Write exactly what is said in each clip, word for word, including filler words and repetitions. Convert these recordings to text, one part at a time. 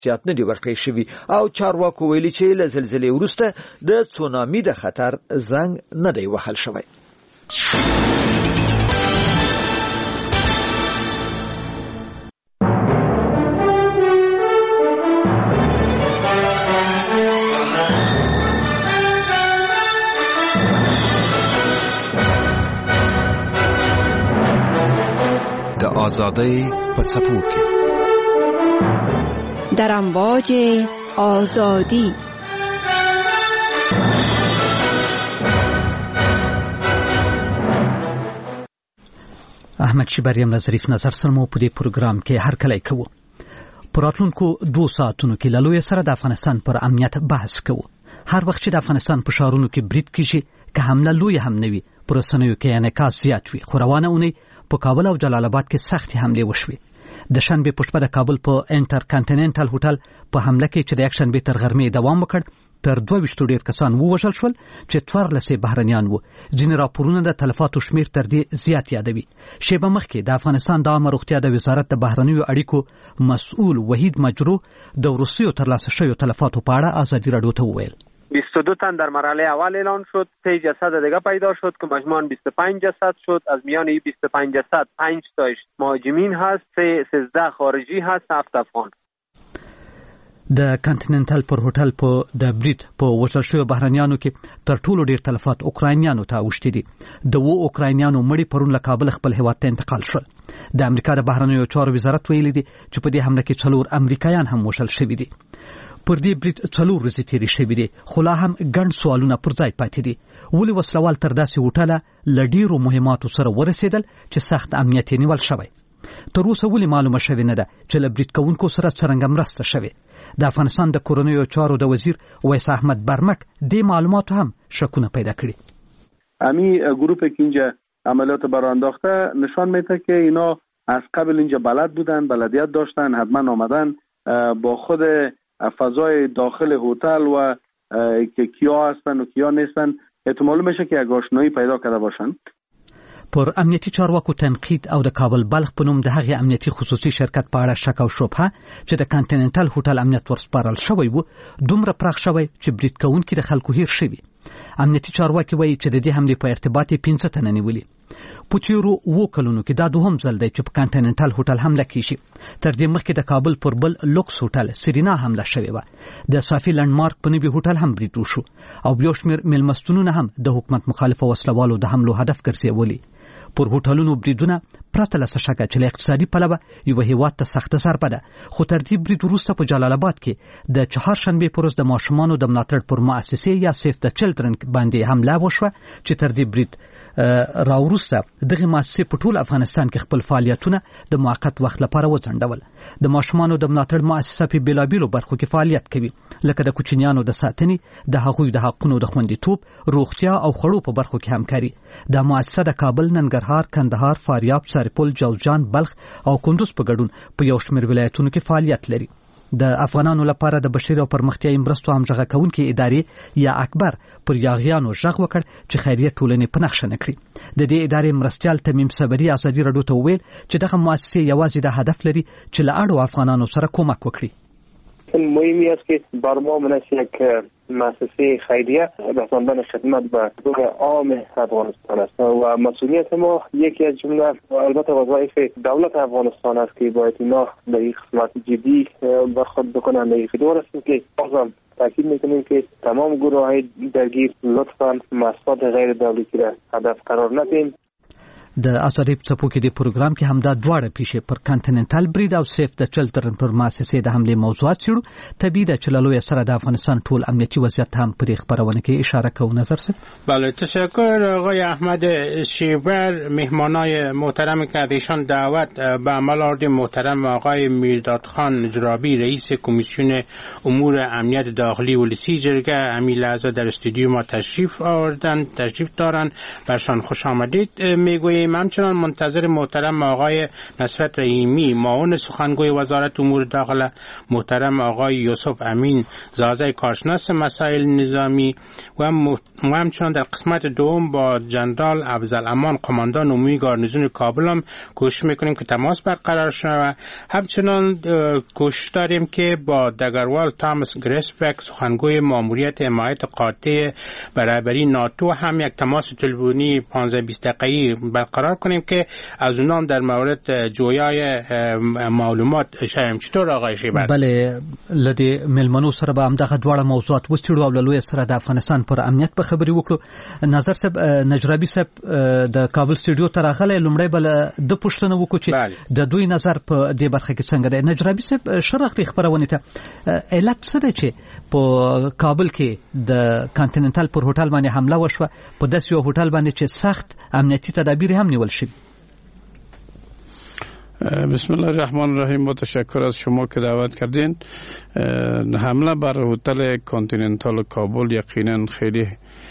خصوصیات نه دی ورکړی شوی او چارواکو ویلي چې له زلزلې وروسته د تسونامي د خطر زنګ نه دی وهل شوی. آزادی په څپو کې در امواج آزادی. احمد شبریم ظریف نظر سره مو په دې پروګرام کې هر کله کوو. پر راتلونکو دوه ساعتونو کې له لوی سره د افغانستان پر امنیت بحث کوو. هر وخت چې د افغانستان په شهرونو کې برید کیږي که حمله لوی هم نه وي پر رسنیو کې انعکاس زیات وي. خو روانه اونۍ په کابل او جلال آباد کې سختې حملې وشوې. د شنبې په شپه د کابل په انټر کانټیننټل هوټل په حمله کې چې د یک شنبې تر غرمې دوام وکړ تر دوه ویشتو ډیر کسان ووژل شول چې څوارلس بهرنیان وو. ځینې راپورونه د تلفاتو شمیر تر دې زیات یادوي. شیبه مخکې د افغانستان د عامه روغتیا د وزارت د بهرنیو اړیکو مسؤل وحید مجروح د وروستیو ترلاسه شویو تلفاتو په اړه ازادي رادیو ته وویل بیست و دو تن در مرحله اول اعلان شد، سه جسد دیگه پیدا شد که مجموعاً بیست و پنج جسد شد. از میان این بیست و پنج جسد پنج تاش مهاجمین هست، سه سیزده خارجی هست، هفت افغان. د کانټیننټل پر هوټل په د برید په وژل شویو بهرنیانو کې تر ټولو ډیر تلفات اوکراینیانو ته اوښتي دي. د وو اوکراینیانو مړي پرون له کابل خپل هیواد ته انتقال شول. د امریکا د بهرنیو چارو وزارت ویلي دي چې په دې حمله کې څلور امریکایان هم وژل شوي دي. پر دې برید څلور ورځې تیرې شوې دي خو لا هم ګڼ سوالونه پر ځای پاتې دي. ولې وسلوال تر داسې هوټله له ډیرو مهماتو سره ورسېدل چې سخت امنیت یې نیول شوی؟ تر اوسه ولې معلومه شوې نه ده چې له برید کوونکو سره څرنګه مرسته شوې؟ د افغانستان د کورنیو چارو د وزیر ویس احمد برمک دې معلوماتو هم شکونه پیدا کړي. امی گروه که اینجا عملیات برانداخته نشان میده که اینا از قبل اینجا بلد بودن، بلدیت داشتن، حتما آمدن با خود فضای داخل هتل و که کیا هستن و کیا نیستن احتمال میشه که یک آشنایی پیدا کرده باشن. پر امنیتي چارواکو تنقید او د کابل بلخ په نوم د هغې امنیتي خصوصي شرکت په اړه شک او شبهه چې د کانټیننټل هوټل امنیت ورسپارل شوی و دومره پراخ شوی چې برید کوونکي د خلکو هیر شوي. امنیتي چارواکي وایي چې د دې حملې په ارتباط یې پنځه تنه نیولي. په تیرو اوو کلونو کې دا دوهم ځل دی چې په کانټیننټل هوټل حمله کیږي. تر دې مخکې د کابل پر بل لوکس هوټل سرینا حمله شوې وه. د صافي لنډمارک په نوي هوټل هم برید وشو او یو شمېر میلمستونونه هم د حکومت مخالفه وسلوالو د حملو هدف ګرځېولي. پر هوټلونو بریدونه پرته له څه شکه چې له اقتصادي پلوه یوه هیواد ته سخته ضربه ده. خو تر دې برید وروسته په جلال آباد کې د چهارشنبې په ورځ د ماشومانو د ملاتړ پر مؤسسې یا سیف د چلډرن باندې حمله وشوه چې تر دې برید راوروسته دغه مؤسسې په ټول افغانستان کې خپل فعالیتونه د موقت وخت لپاره وځنډول. د ماشومانو د ملاتړ مؤسسه په بیلابیلو برخو کې فعالیت کوي لکه د کوچنیانو د ساتنې، د هغوی د حقونو د خوندیتوب، روغتیا او خړو په برخو کې همکاري. د مؤسسه د کابل، ننګرهار، کندهار، فاریاب، سرپل، جوزجان، بلخ او کندوز په ګډون په یو شمېر ولایتونو کې فعالیت لري. د افغانانو لپاره د بشري او پرمختیایي مرستو همغږي کوونکې ادارې یا اکبر پر یاغیانو ژغ وکړ چې خیریه ټولنې په نښه نه کړي. د دې ادارې مرستیال تمیم صبري ازادي رادیو ته وویل چې دغه مؤسسې یوازې د هدف لري چې له اړو افغانانو سره کومک وکړي. مهمی است که بر ما منش یک مؤسسه خیریه رساندن خدمت به حقوق عام افغانستان است و مسئولیت ما یکی از جمله البته وظایف دولت افغانستان است که باید اینا در این قسمت جدی برخورد بکنن. در این خدمت است که بازم تاکید میکنیم که تمام گروه های درگیر لطفا مؤسسات غیر دولتی را هدف قرار ندهیم. د ازادي څپو کې د پروګرام کې همدا دواړه پیښې پر کانټیننټل برید او سیف د چلډرن پر مؤسسې د حملې موضوعات څېړو. طبیعي ده چې له لویه سره د افغانستان ټول امنیتي وضعیت هم په دې خپرونه کې اشاره کوو. نظر صاحب. بله، تشکر آقای احمد شیبر. مهمانای محترم که ایشان دعوت به عمل آورد محترم آقای میرداد خان جرابی رئیس کمیسیون امور امنیت داخلی ولسی جرگه امی لحظه در استودیو ما تشریف آوردن تشریف دارن. برشان خوش آمدید میگوییم. هستیم. همچنان منتظر محترم آقای نصرت رحیمی معاون سخنگوی وزارت امور داخله، محترم آقای یوسف امین زازه کارشناس مسائل نظامی و همچنان در قسمت دوم با جنرال افضل امان قماندان عمومی گارنیزون کابل هم کوشش میکنیم که تماس برقرار شود. همچنان کوشش داریم که با دگروال تامس گریسبک سخنگوی ماموریت حمایت قاطع برابری ناتو هم یک تماس تلفنی پانزده بیست دقیقه‌ای برقرار کنیم که از اونام در مورد جویای معلومات شویم. چطور آقای شیبر؟ بله، لدی ملمنو سره به همدغه دواړه موضوعات وستړو او له لوی سره د افغانستان پر امنیت په خبري وکړو. نظر صاحب نجرابي صاحب د کابل سټوډیو ته راغلی، لومړی بل د پښتنه وکړو چې د دوی نظر په دې برخه کې څنګه دی. نجرابي صاحب شرحتي خبرونه ته علت څه دی چې په کابل کې د کانټیننټل پر هوټل باندې حمله وشوه، په داسې یو هوټل باندې چې سخت امنیتی تدابیر هم نیول شوی؟ بسم الله الرحمن الرحیم. متشکر از شما که دعوت کردین. حمله بر هتل کانتیننتال کابل یقینا خیلی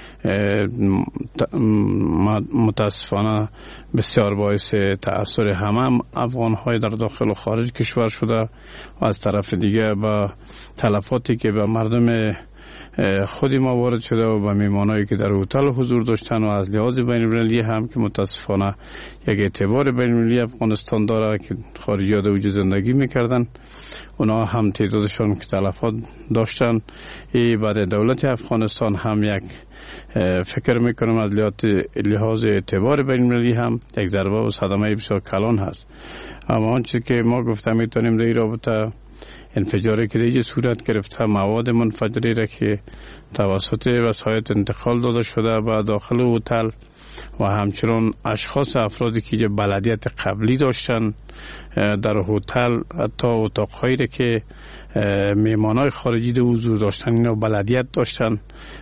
متاسفانه بسیار باعث تأثیر همه افغان‌های در داخل و خارج کشور شده و از طرف دیگه با تلفاتی که به مردم خودی ما وارد شده و به میمانایی که در هتل حضور داشتن و از لحاظ بین‌المللی هم که متاسفانه یک اعتبار بین‌المللی افغانستان داره که خارجی‌ها در اونجا زندگی میکردن، اونا هم تعدادشان که تلفات داشتن. این بعد دولت افغانستان هم یک فکر میکنم از لحاظ اعتبار بین‌المللی هم یک ضربه و صدمه بسیار کلان هست. اما آنچه که ما گفتم میتونیم در این رابطه انفجاری که دیگه صورت گرفته، مواد منفجری را که توسط وسایل انتقال داده شده به داخل هتل و همچنان اشخاص افرادی که بلدیت قبلی داشتن در هتل، حتی اتاقهایی را که میهمانای خارجی در حضور داشتن اینا بلدیت داشتن،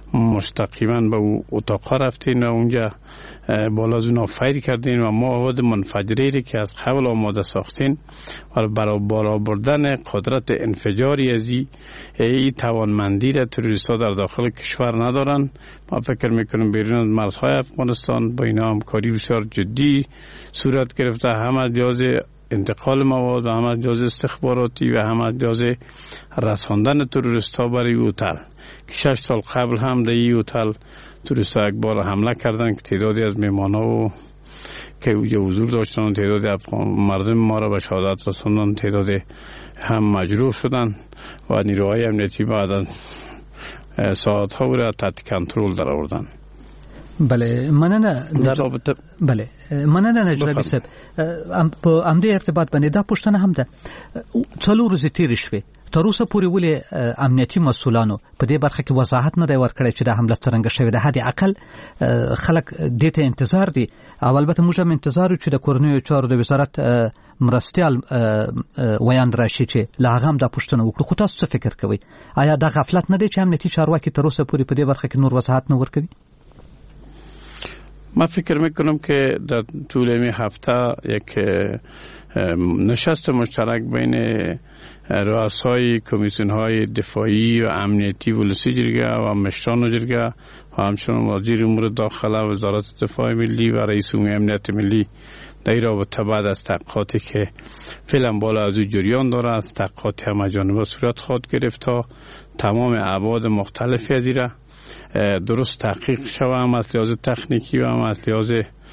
مستقیما به اتاقها رفتین و اونجا بالا از اونا فیر کردین و مواد منفجری که از قبل آماده ساختین و برای بالا بردن قدرت انفجاری از این توانمندی را تروریست ها در داخل کشور ندارن. ما فکر میکنم بیرون از مرزهای افغانستان با اینا همکاری بسیار جدی صورت گرفته، هم از لحاظ انتقال مواد و هم از لحاظ استخباراتی و هم از لحاظ رساندن تروریست ها برای هتل که شش سال قبل هم در این هتل تروریست ها یک بار حمله کردن که تعدادی از میهمان ها که اونجا حضور داشتن و تعدادی افغان مردم ما را به شهادت رساندن، تعدادی هم مجروح شدن و نیروهای امنیتی بعد از ساعت ها را تحت کنترل در آوردن. بله مننه نج... بله مننه نجرابي صاحب. په امدې ارتباط باندې دا پوښتنه هم ده، څلور ورځې تېرې شوې، تر اوسه پورې ولې امنیتي مسؤلانو په دې برخه کې وضاحت نه دی ورکړی چې دا حمله څرنګه شوې ده؟ حد اقل خلک دې ته انتظار دي، او البته موږ هم انتظار یو چې د کورنیو چارو د وزارت مرستیال ویاند راشي چې له هغه هم دا پوښتنه وکړو. خو تاسو څه فکر کوئ؟ آیا دا غفلت نه دی چې امنیتي چارواکي تر اوسه پورې په دې برخه کې نور وضاحت نه ورکوي؟ من فکر میکنم که در طول این هفته یک نشست مشترک بین رؤسای کمیسیون های دفاعی و امنیتی ولسی جرگه و مشران جرگه و همچنان وزیر امور داخله و وزارت دفاع ملی و رئیس عمومی امنیت ملی در این رابطه بعد از تحقیقاتی که فعلا بالا از او جریان داره، از تحقیقات همه جانبه صورت خواهد گرفت تا تمام ابعاد مختلفی از این درست تحقیق شود، هم از لحاظ تکنیکی و هم از لحاظ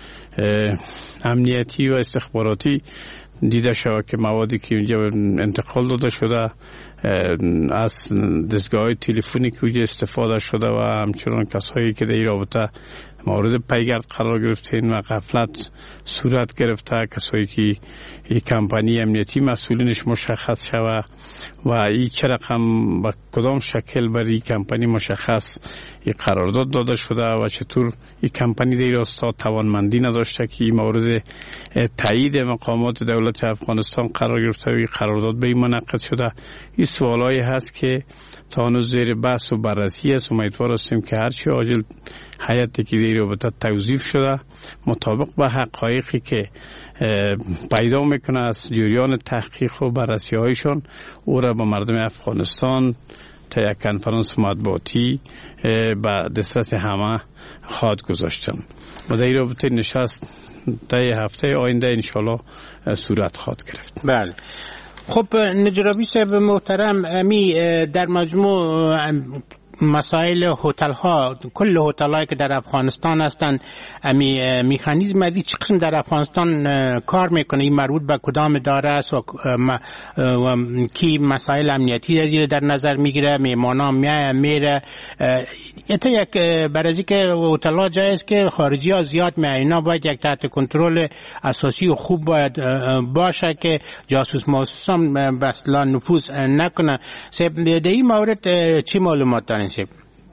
امنیتی و استخباراتی دیده شود که موادی که اونجا انتقال داده شده از دستگاه تلفنی که اونجا استفاده شده و همچنان کسایی که در این رابطه مورد پیگرد قرار گرفتین و غفلت صورت گرفته، کسایی که این کمپانی امنیتی مسئولینش مشخص شوه و این چه رقم با کدام شکل برای این کمپانی مشخص این قرارداد داده شده و چطور این کمپانی در راستا توانمندی نداشته که این مورد تایید مقامات دولت افغانستان قرار گرفته و این قرارداد به این منعقد شده. این سوالایی هست که تا هنوز زیر بحث و بررسی است. امیدوار هستیم که هرچی عاجل حیاتی که در رابطه توضیح شده مطابق به حقایقی که پیدا میکنه از جریان تحقیق و بررسی هایشان او را به مردم افغانستان تا یک کنفرانس مطبوعاتی به دسترس همه خواهد گذاشتن. و در این رابطه نشست طی هفته آینده انشالله صورت خواهد گرفت. بله. خب نجرابی صاحب محترم، امی در مجموع مسائل هتل ها، کل هتل هایی که در افغانستان هستند، امی مکانیزم ازی چه قسم در افغانستان کار میکنه؟ این مربوط به کدام اداره است و, و کی مسائل امنیتی ازی در نظر میگیره؟ میمانا میای میره ایتا یک برازی که هتل ها جای است که خارجی ها زیاد میای، اینا باید یک تحت کنترل اساسی و خوب باید باشه که جاسوس محسوسان بسلا نفوذ نکنه. سب در این مورد چی معلومات دارین سب؟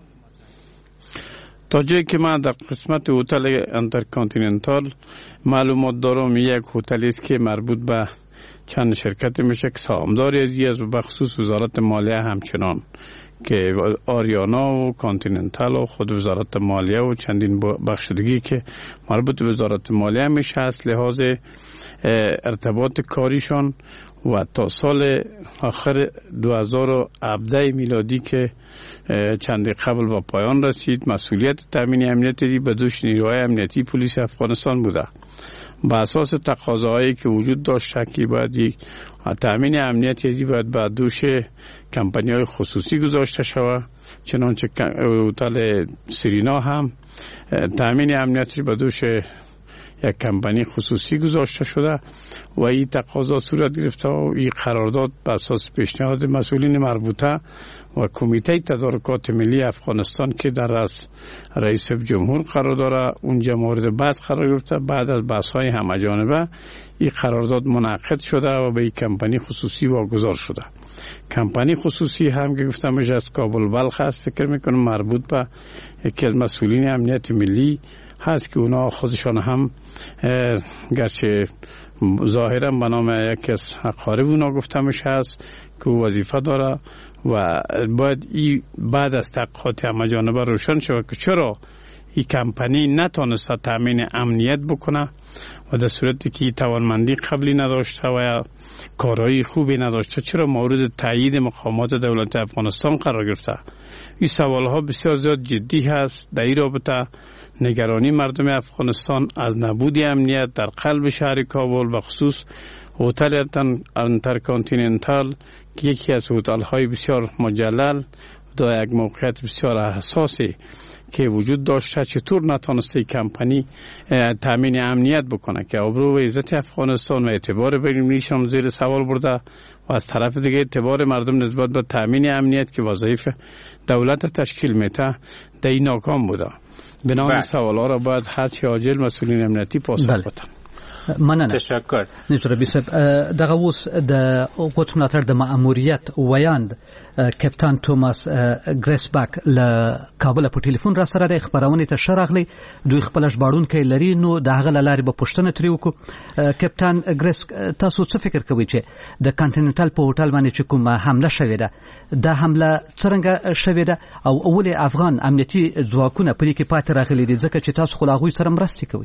تا جایی که من در قسمت هتل انترکانتیننتال معلومات دارم، یک هتلی است که مربوط به چند شرکت میشه که سهامداری ازی است و بخصوص وزارت مالیه همچنان که آریانا و کانتیننتال و خود وزارت مالیه و چندین بخشدگی که مربوط به وزارت مالیه میشه است، لحاظ ارتباط کاریشان و تا سال آخر دو هزار و هفده میلادی که چندی قبل با پایان رسید، مسئولیت تامین امنیتی به دوش نیروهای امنیتی پلیس افغانستان بوده. با اساس تقاضاهایی که وجود داشت که باید یک تامین امنیتی باید به دوش کمپانی‌های خصوصی گذاشته شود، چنانچه هتل سرینا هم تامین امنیتی به دوش یک کمپانی خصوصی گذاشته شده و این تقاضا صورت گرفته و این قرارداد به اساس پیشنهاد مسئولین مربوطه و کمیته تدارکات ملی افغانستان که در رأس رئیس جمهور قرار داره اونجا مورد بحث قرار گرفته. بعد از بحث‌های همه‌جانبه این قرارداد منعقد شده و به این کمپانی خصوصی واگذار شده. کمپانی خصوصی هم که گفتم میشه از کابل بلخ است، فکر میکنم مربوط به یکی از مسئولین امنیت ملی هست که اونا خودشان هم گرچه ظاهرا به نام یکی از اقارب اونا گفته میشه هست که وظیفه داره و باید ای بعد از تحقیقات همه‌جانبه روشن شود که چرا این کمپانی نتونسته تامین امنیت بکنه و در صورتی که توانمندی قبلی نداشته و کارایی خوبی نداشته چرا مورد تایید مقامات دولت افغانستان قرار گرفته. این سوال ها بسیار زیاد جدی هست. در این رابطه نگرانی مردم افغانستان از نبود امنیت در قلب شهر کابل و خصوص هتل انترکانتیننتال که یکی از هتل های بسیار مجلل در یک موقعیت بسیار حساسی که وجود داشته چطور نتونسته کمپانی تامین امنیت بکنه که آبرو و عزت افغانستان و اعتبار بین‌المللیش هم زیر سوال برده و از طرف دیگه اعتبار مردم نسبت به تامین امنیت که وظایف دولت تشکیل میده در این ناکام بوده. بنابراین سوالا را باید هرچی عاجل مسئولین امنیتی پاسخ بدن. مننه. تشکر. نجربی صاحب دغه اوس د قوت ملاتړ د ماموریت ویاند کپتان توماس ګریسبک له کابل په ټلیفون را سره د خبرونه ته شرغلی دوی خپل ژباړون کې لري نو د هغه لارې به پښتنه تری وکړو. کپتان ګریس تاسو څه فکر کوئ چې د کانټیننټل په هوټل باندې چې کوم حمله شوې ده دا حمله څنګه شوې ده او اول افغان امنیتي ځواکونه په دې کې پاتې راغلي دي ځکه چې تاسو خو لا غوي سره مرسته کوئ؟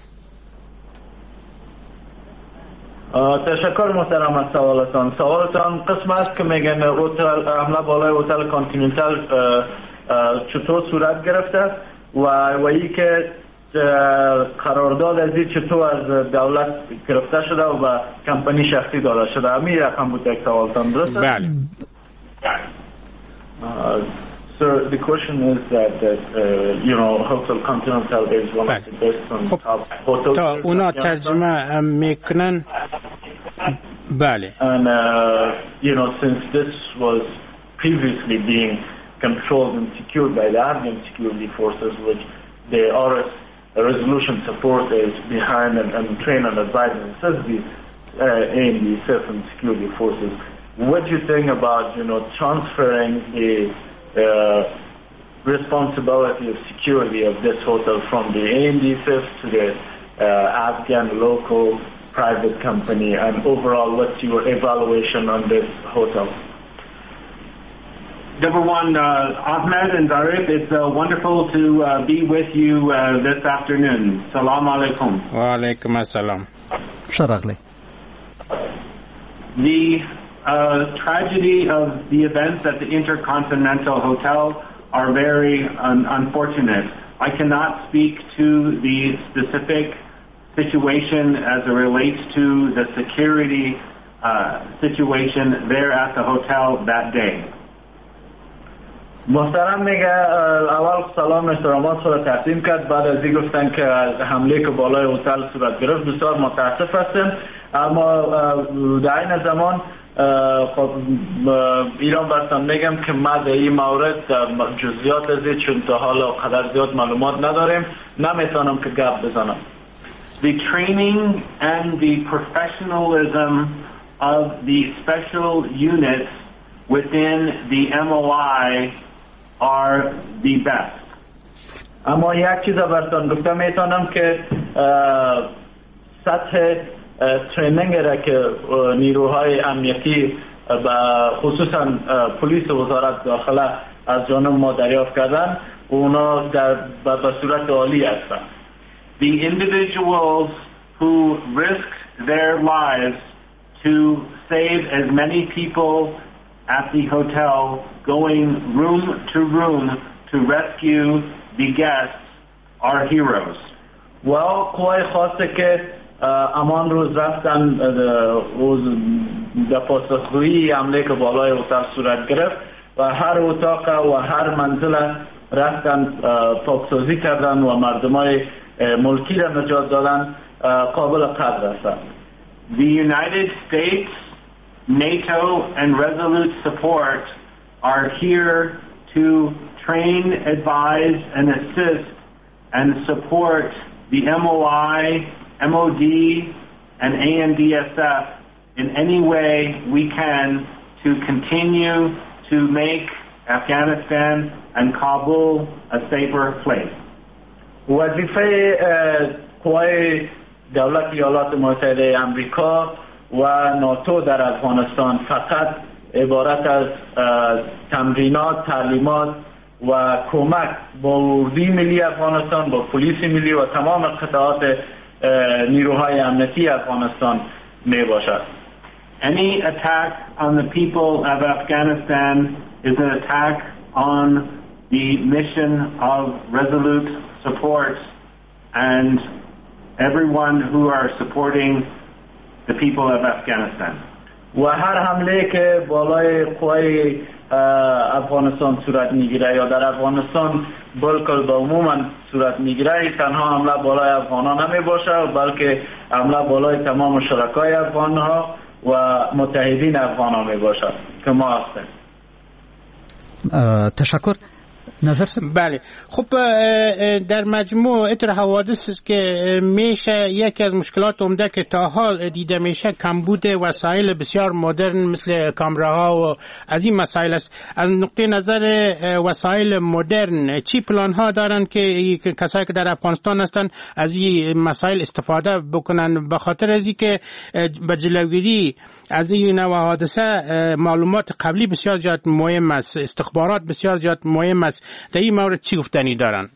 تشکر محترم از سوالتان. سوالتان قسم است که میگن هتل حمله بالای هتل کانتیننتال چطور صورت گرفته و و ای که قرارداد از این چطور از دولت گرفته شده و به کمپانی شخصی داده شده. همین رقم بود یک سوالتان درسته؟ بله. So the question is that, that uh, you know, Hotel Continental is one of the best on top hotels. تا اونا ترجمه میکنن. بله. And uh, you know, since this was previously being controlled and secured by the Afghan security forces, which the R S resolution support is behind and, and train and advise and assist the uh, A M D S F and security forces, what do you think about, you know, transferring the Uh, responsibility of security of this hotel from the A M D S F to the uh, Afghan local private company, and overall what's your evaluation on this hotel? Number one, uh, Ahmed and Zarif, it's uh, wonderful to uh, be with you uh, this afternoon. Salam alaikum. Wa alaikum assalam. Sharagli. The Uh, tragedy of the events at the Intercontinental Hotel are very un- unfortunate. I cannot speak to the specific situation as it relates to the security uh, situation there at the hotel that day. محترم میگه اول سلام احترامات خود تقدیم کرد. بعد از این گفتن که حمله که بالای هتل صورت گرفت بسیار متاسف هستیم، اما در این زمان خب ایران براتون میگم که ما در این مورد جزئیات از چون تا حالا قدر زیاد معلومات نداریم، نمیتونم که گپ بزنم. The training and the professionalism of the special units within the M O I are the best. اما یک چیز براتون گفتم میتونم که سطح ترینینگ را که نیروهای امنیتی و خصوصا پلیس وزارت داخله از جانب ما دریافت کردن اونا در به صورت عالی هستند. The individuals who risked their lives to save as many people at the hotel, going room to room to rescue the guests, are heroes. و قوای خاصه که امان روز رفتن در پاسخگویی حمله که بالای اتاق صورت گرفت و هر اتاق و هر منزل رفتن پاکسازی کردن و مردمای ملکی را نجات دادن قابل قدر است. The United States, NATO and Resolute support are here to train, advise and assist and support the M O I, M O D and A N D S F in any way we can to continue to make Afghanistan and Kabul a safer place. وظیفه قوای دولت ایالات متحده آمریکا و ناتو در افغانستان فقط عبارت از تمرینات، تعلیمات و کمک با اردوی ملی افغانستان، با پلیس ملی و تمام قطعات نیروهای امنیتی افغانستان می باشد. Any attack on the people of Afghanistan is an attack on the mission of Resolute support and everyone who are supporting the people of Afghanistan. و هر حمله که بالای قوای افغانستان صورت میگیره یا در افغانستان بالکل به عموما صورت میگیره، تنها حمله بالای افغانان نمی باشه بلکه حمله بالای تمام شرکای افغان ها و متحدین افغان ها می باشه که ما هستیم. تشکر. نظر بله. خب در مجموع اتر حوادث که میشه یکی از مشکلات عمده که تا حال دیده میشه کمبود وسایل بسیار مدرن مثل کامراها و از این مسائل است. از نقطه نظر وسایل مدرن چی پلان ها دارن که کسایی که در افغانستان هستن از این مسائل استفاده بکنن، به خاطر از اینکه به جلوگیری از این نوع حادثه معلومات قبلی بسیار زیاد مهم است، استخبارات بسیار زیاد مهم است. در این مورد چی گفتنی دارن؟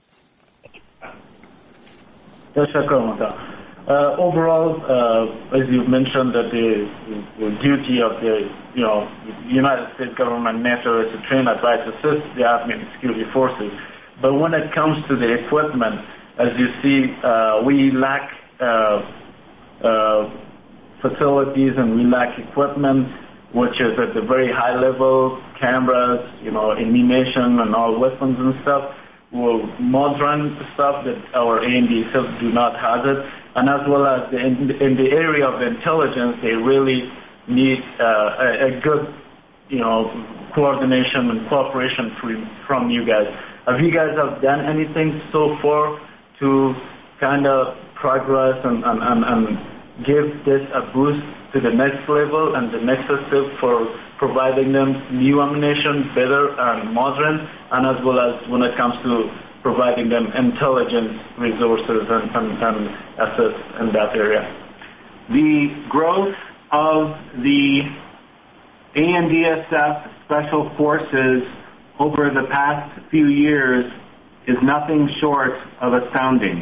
تشکر محترم. Uh, overall, uh, as you mentioned, that the, the duty of the you know United States government, NATO, is to train, advise, assist the Afghan security forces. But when it comes to the equipment, as you see, uh, we lack uh, uh, facilities and we lack equipment, which is at the very high level, cameras, you know, ammunition and all weapons and stuff. Well, modern stuff that our A N D S F do not have it, and as well as the, in, in the area of intelligence, they really need uh, a, a good, you know, coordination and cooperation from, from you guys. Have you guys have done anything so far to kind of progress and, and, and, and give this a boost to the next level and the next step for providing them new ammunition, better and modern, and as well as when it comes to providing them intelligence resources and, and, and assets in that area? The growth of the A N D S F Special Forces over the past few years is nothing short of astounding.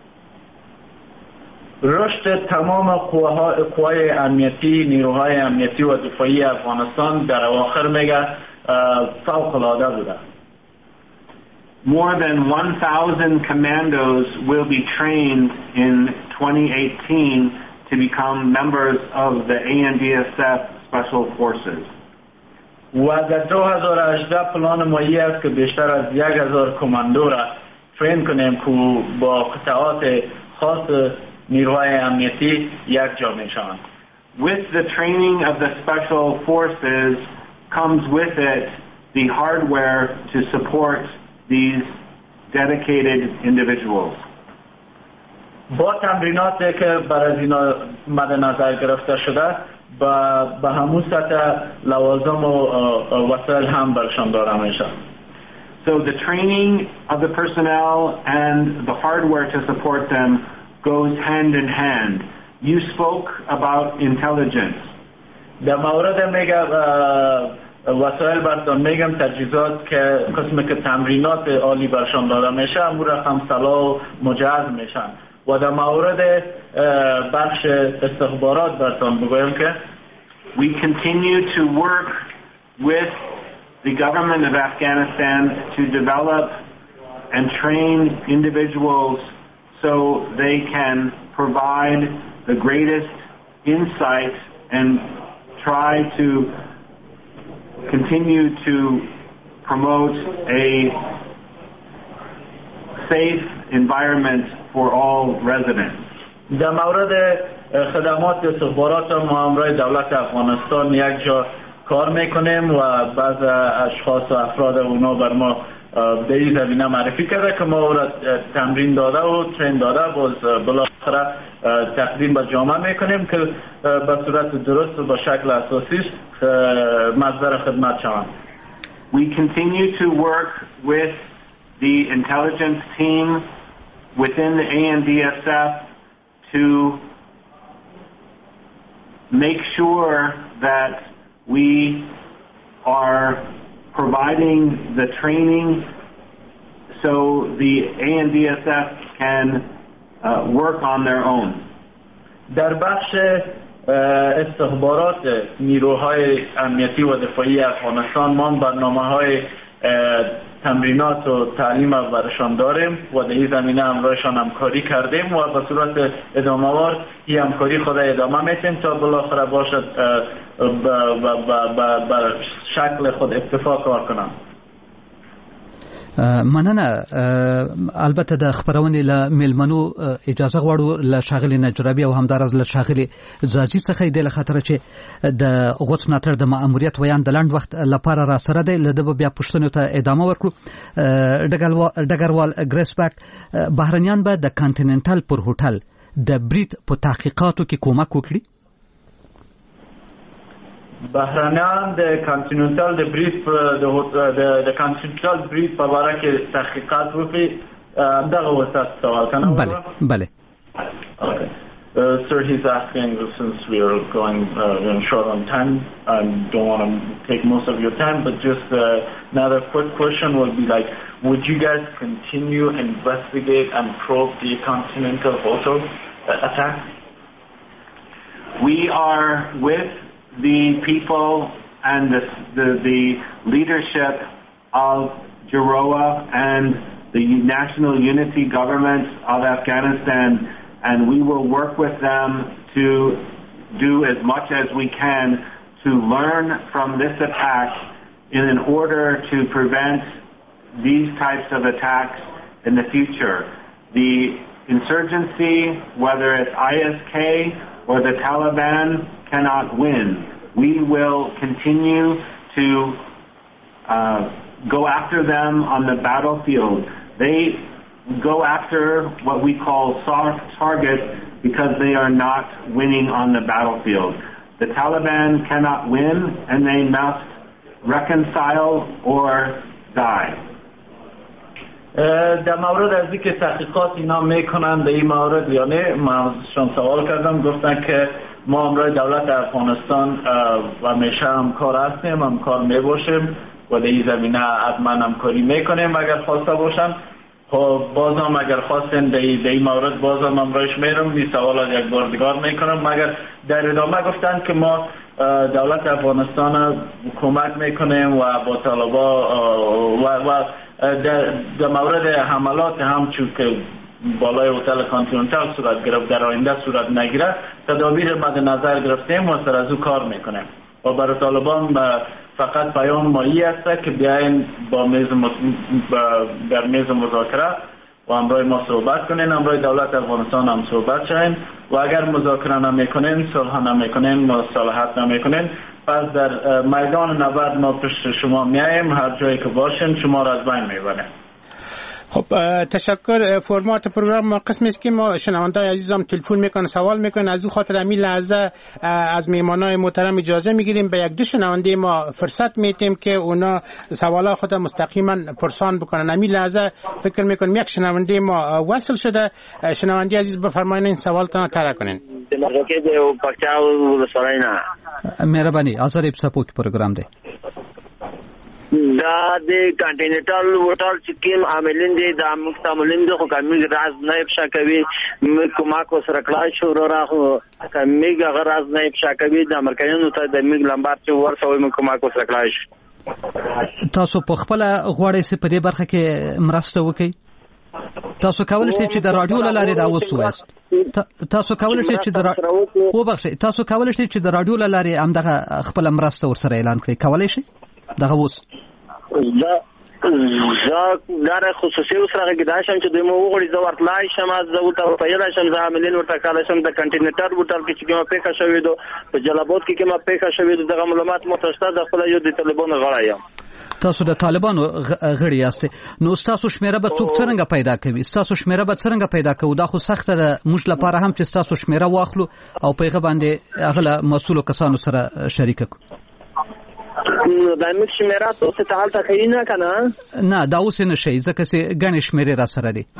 رشد تمام قوای امنیتی، نیروهای امنیتی و دفاعی افغانستان در اواخر میگه فوق العاده بوده. more than one thousand commandos will be trained in twenty eighteen to become members of the A N D S F Special Forces. و در دو هزار و هجده پلان ما ای است که بیشتر از یک هزار کماندو را ترین کنیم که با قطعات خاص نیروهای امنیتی یک جا میشوند. With the training of the special forces comes with it the hardware to support these dedicated individuals. با تمریناتی که برای اینا مد نظر گرفته شده با به همون سطح لوازم و وسایل هم برشان داده میشه. So the training of the personnel and the hardware to support them goes hand in hand. You spoke about intelligence. در مورد میگه وسایل براتون میگم تجهیزات که قسم که تمرینات عالی برشان داده میشه امور رقم سلا و مجهز میشن و در مورد بخش استخبارات براتون بگویم که we continue to work with the government of Afghanistan to develop and train individuals so they can provide the greatest insight and try to continue to promote a safe environment for all residents. در مورد خدمات استخبارات ما همراه دولت افغانستان یک جا کار میکنیم و بعض اشخاص و افراد اونا بر ما به این زمینه معرفی کرده که ما او را تمرین داده و ترین داده باز بالاخره تقدیم به جامعه میکنیم که به صورت درست و به شکل اساسی مصدر خدمت شوند. We continue to work with the intelligence team within the A N D S F to make sure that we are providing the training so the A N D S F can uh, work on their own. در بخش استخبارات نیروهای امنیتی و دفاعی افغانستان ما برنامه‌های تمرینات و تعلیم برشان داریم و در این زمینه همراهشان همکاری کردیم و به صورت ادامه‌وار این همکاری خود ادامه میتیم تا بالاخره باشد به شکل خود اتفاق کار کنم. مننه. البته د خبرونې له میلمنو اجازه غواړو له شاغلي نجرابي او همدارز له شاغلي زازي څخه د خطر چې د غوڅ ملاتړ د ماموریت ویان د لاند وخت لپاره را سره دی له د بیا پښتنو ته ادامه ورکړو. ډګروال ګریسبک بهرنیان به د کانټیننټل پر هوټل د بریټ په تحقیقاتو کې کومک وکړي. بهرانیان د کانټیننټل د بریف د د کانټیننټل بریف په اړه کې تحقیقات وکړي. دغه وسات سوال کنه. بله بله. Okay. Uh, sir, he's asking, since we are going uh, short on time, I don't want to take most of your time, but just uh, another quick question would be like, would you guys continue investigate and probe the Continental Hotel uh, attack? We are with the people and the, the, the leadership of Jaroa and the National Unity Government of Afghanistan, and we will work with them to do as much as we can to learn from this attack in order to prevent these types of attacks in the future. The insurgency, whether it's I S K or the Taliban, cannot win. We will continue to uh, go after them on the battlefield. They go after what we call soft targets because they are not winning on the battlefield. The Taliban cannot win and they must reconcile or die. در مورد از اینکه تحقیقات اینا میکنن به این مورد یا نه، من ازشان سوال کردم، گفتن که ما همراه دولت افغانستان و همیشه همکار هستیم، همکار میباشیم و در این زمینه حتما همکاری میکنیم اگر خواسته باشن. خب بازم اگر خواستن در این مورد بازم همراهش میرم، این سوالات یک بار دیگر میکنم. مگر در ادامه گفتن که ما دولت افغانستان کمک میکنیم و با طالبا و, و در مورد حملات هم چون که بالای هتل کانتیننتال صورت گرفت در آینده صورت نگیره تدابیر مد نظر گرفتیم و سر از او کار میکنیم و برای طالبان فقط پیام مایی است که بیاین با میز در میز مذاکره و همراه ما صحبت کنین، همراه دولت افغانستان هم صحبت شوین و اگر مذاکره نمیکنین، صلح نمیکنین، مصالحت نمیکنین، پس در میدان نبرد ما پشت شما میایم، هر جایی که باشین شما را از بین میبریم. خب تشکر. فرمات پروگرام ما قسمی است که ما شنوندای عزیزم تلفن میکنن سوال میکنن، از او خاطر همین لحظه از میهمانای محترم اجازه میگیریم به یک دو شنونده ما فرصت میتیم که اونا سوالا خود مستقیما پرسان بکنن. همین لحظه فکر میکنم یک شنونده ما وصل شده. شنونده عزیز بفرمایید این سوالتان طرح کنین. مهربانی آزاد سپوک پروگرام ده دا د کانټیننټل هوټل چې کوم عاملین دي د مستعملین د حکومت راز نه افشا کوي کومه کو سره کلای شو را کومه غراز نه افشا کوي د امریکایانو ته د میګ لمبار چې ورسوي کومه کو سره کلای شو. تاسو په خپل غوړې سي په دې برخه کې مرسته وکړئ؟ تاسو کولای شئ چې د رادیو لارې دا وسوایست؟ تاسو کولای شئ چې د وبخښئ تاسو کولای شئ چې د رادیو لارې هم دغه خپل مرسته ورسره اعلان کړئ؟ کولای شئ دغه وس دا زه دا خصوصي سره کې شم چې د مو وګړي د ورتلای شم از د وته پیدا شم د عاملین ورته کاله شم د کنټیننټر وټل کې چې کومه پیښه شوې ده په جلابوت کې کومه پیښه شوې ده د معلومات متشدد د خپل یو د طالبانو غړی یم. تاسو د طالبانو غړي یاست، نو تاسو شمیره به څوک څنګه پیدا کوي؟ تاسو شمیره به څنګه پیدا کوي؟ دا خو سخت ده موږ لپاره هم چې تاسو شمیره واخلو او پیغه باندې هغه مسؤل کسانو سره شریک کړو. دا موږ شمیره ته ته حالت کوي نه کنه نه دا اوس نه شي ځکه چې غنې شمیره را سره دي.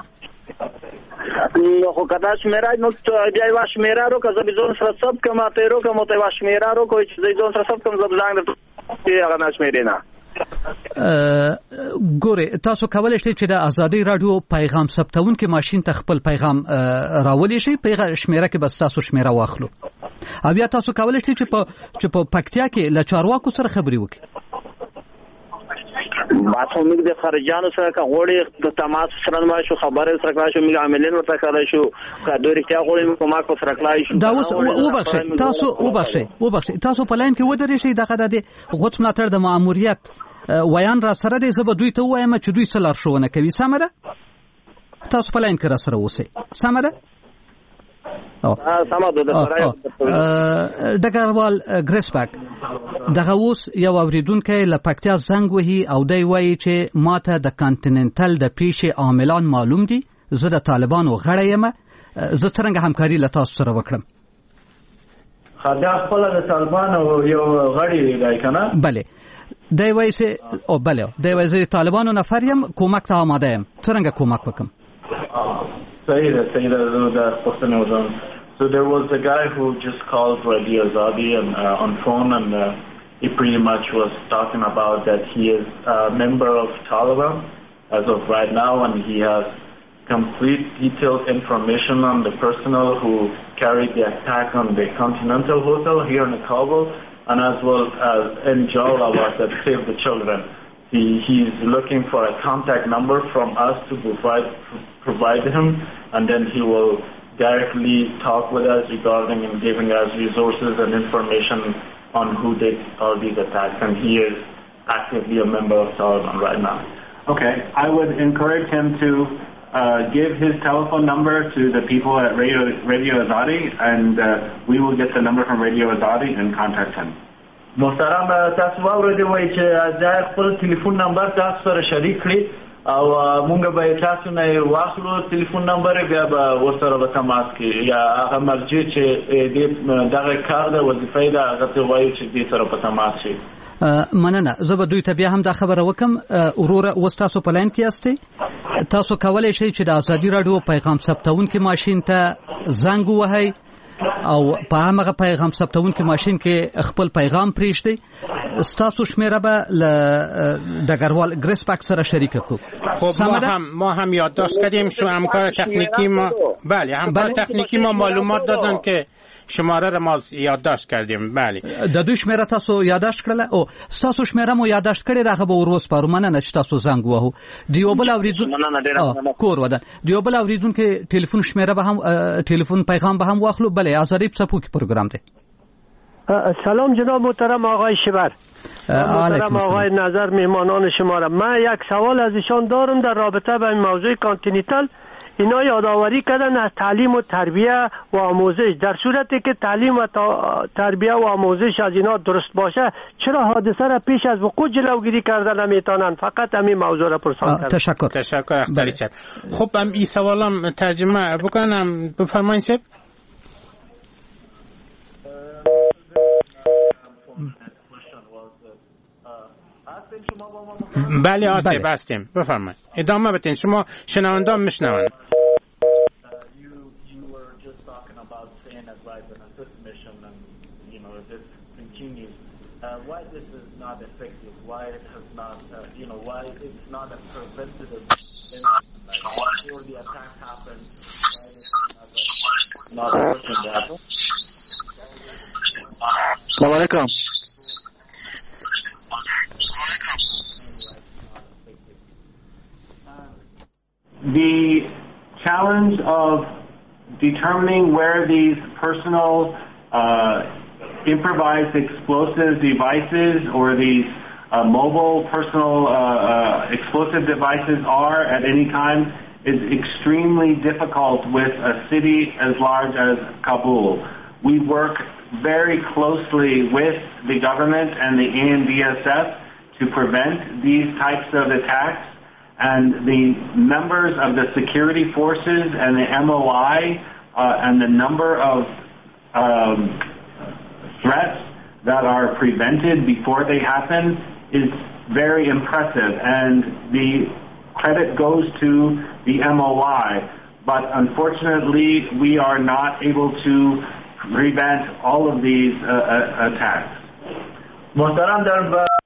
نو خو کدا شمیره نو بیا یو شمیره رو که زه ځون سره سب کما ته رو کوم ته یو شمیره رو کوی چې ځون سره سب کوم زبلانګ ته هغه نه شمیره نه. ګوره تاسو کولای شئ چې د ازادي رادیو پیغام ثبتون کې ماشين ته خپل پیغام راولي شي، پیغام شمیره کې بس تاسو شمیره واخلو او بیا تاسو کولای شئ چې په چې په پکتیا کې ل چارواکو سره خبري وکړئ. باسو موږ د خارجانو سره کا غوړي د تماس سره ما شو خبره سره کړای شو، موږ عاملین ورته کړای شو کا دوی رښتیا غوړي کومه کو سره کړای شو. دا اوس وبخښئ تاسو وبخښئ وبخښئ تاسو په لاین کې ودرې شئ دغه د غوڅ ملاتړ د ماموریت ویان را سره دې زه به دوی ته وایم چې دوی څه لارښوونه کوي. سمه ده؟ تاسو په لاین کې را سره اوسئ. سمه ده؟ ډګروال ګریسبک دغه اوس یو اوریدونکی له پکتیا زنګ وهي او دی وایي چې ماته د کانټیننټل د پیښې عاملان معلوم دي، زه د طالبانو غړی یم، زه څرنګه همکاري له تاسو سره وکړم؟ خدا خپل د طالبانو یو غړی دی کنه؟ بله دی وایي چې او بله دی وایي زه د طالبانو نفر یم، کومک ته آماده یم، څرنګه کومک وکړم؟ صحیح ده صحیح ده د پښتنو ځان. So there was a guy who just called Radio Azadi and, uh, on phone and uh, he pretty much was talking about that he is a member of Taliban as of right now and he has complete detailed information on the personnel who carried the attack on the Continental Hotel here in Kabul and as well as in Jalabad that saved the children. He, he's looking for a contact number from us to provide, provide him and then he will directly talk with us regarding and giving us resources and information on who did all these attacks and he is actively a member of Taliban right now. Okay, I would encourage him to uh, give his telephone number to the people at Radio, Radio Azadi and uh, we will get the number from Radio Azadi and contact him. محترم تاسو واورئ وایي چې ځای خپل ټلیفون نمبر تاسو سره شریک کړئ او مونږ به تاسو نه واخلو ټلیفون نمبر بیا به ورسره به تماس کړئ یا هغه مرجع چې دې دغه کار د وظیفې د هغه ته وایي چې دې سره په تماس شي. مننه. زه به دوی ته بیا هم دا خبره وکم. وروره اوس تاسو په لاین کې یاستئ، تاسو کولی شئ چې د ازادي راډیو پیغام ثبتونکي ماشین ته زنګ ووهئ او په هغه پیغام ثبتونکي ماشین کې خپل پیغام پریږدئ. ستاسو شمیره به له ډګروال ګریسبک سره شریک کړو. خب ما هم ما هم یادداشت کردیم، شو همکار تکنیکی ما بله همکار تکنیکی ما معلومات دادن که شماره را ما یادداشت کردیم. بله د دوی شمیره تاسو یادداشت کړله او تاسو شمیره مو یادداشت کړې راغه به وروس پرمنه نه چې تاسو زنګ وهو دیو بل اوریدون کور ودان دیو بل اوریدون کې ټلیفون شمیره به هم ټلیفون پیغام به هم واخلو. بله آزادی پسپوکی پروگرام ده. سلام جناب محترم آقای شیبر، محترم آقای نظر مهمانان شما را. من یک سوال از ایشان دارم در رابطه با موضوع کانتیننتال. اینا یادآوری کردن از تعلیم و تربیه و آموزش. در صورتی که تعلیم و تربیه و آموزش از اینا درست باشه چرا حادثه را پیش از وقوع جلوگیری کردن نمیتونن؟ فقط همین موضوع را پرسان کردم. تشکر تشکر اختری چپ. خب هم این سوالم ترجمه بکنم، بفرمایید سب. بله آسته بستیم، بفرمایید ادامه بتین، شما شنونده میشنون. سلام علیکم. The challenge of determining where these personal uh, improvised explosive devices or these uh, mobile personal uh, uh, explosive devices are at any time is extremely difficult with a city as large as Kabul. We work very closely with the government and the A N D S F to prevent these types of attacks. And the members of the security forces and the M O I uh, and the number of um, threats that are prevented before they happen is very impressive. And the credit goes to the M O I. But unfortunately, we are not able to prevent all of these uh, uh, attacks. محترم در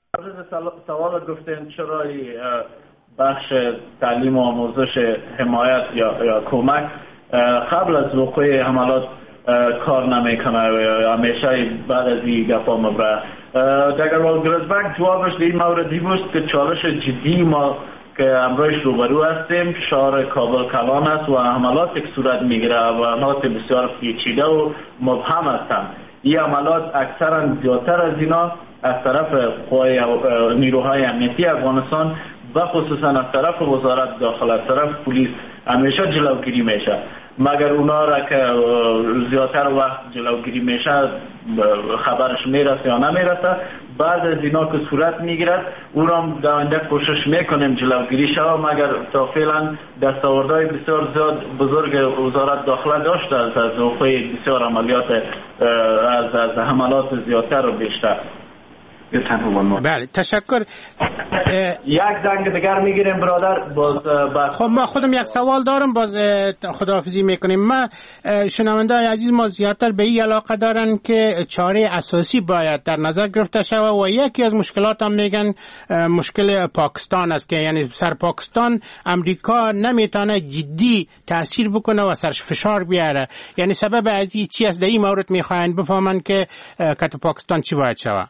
سوال گفتیم چرا بخش تعلیم و آموزش حمایت یا یا کمک قبل از وقوع حملات کار نمیکنه و همیشه بعد از این گپا مبره. جگرال گرزبک جوابش در این موردی بود که چالش جدی ما که امروز روبرو هستیم شهر کابل کلان است و حملات که صورت میگیره و حملات بسیار پیچیده و مبهم هستند. این حملات اکثرا زیادتر از اینا از طرف قوای نیروهای امنیتی افغانستان و خصوصا از طرف وزارت داخل، از طرف پلیس همیشه جلوگیری میشه. مگر اونا را که زیادتر وقت جلوگیری میشه خبرش میرسه یا نمیرسه، بعد از اینا که صورت میگیرد او را در آینده کوشش میکنیم جلوگیری شود. مگر تا فعلا دستاوردهای بسیار زیاد بزرگ وزارت داخله داشته از وقوع بسیار عملیات از از حملات زیادتر و بیشتر. بله تشکر. یک زنگ دیگر میگیریم برادر. باز خب ما خودم یک سوال دارم، باز خداحافظی میکنیم. ما شنونده عزیز ما زیادتر به این علاقه دارن که چاره اساسی باید در نظر گرفته شود و یکی از مشکلات هم میگن مشکل پاکستان است که یعنی سر پاکستان امریکا نمیتونه جدی تاثیر بکنه و سرش فشار بیاره. یعنی سبب از این چی است؟ در این مورد میخواین بفهمن که کت پاکستان چی باید شود.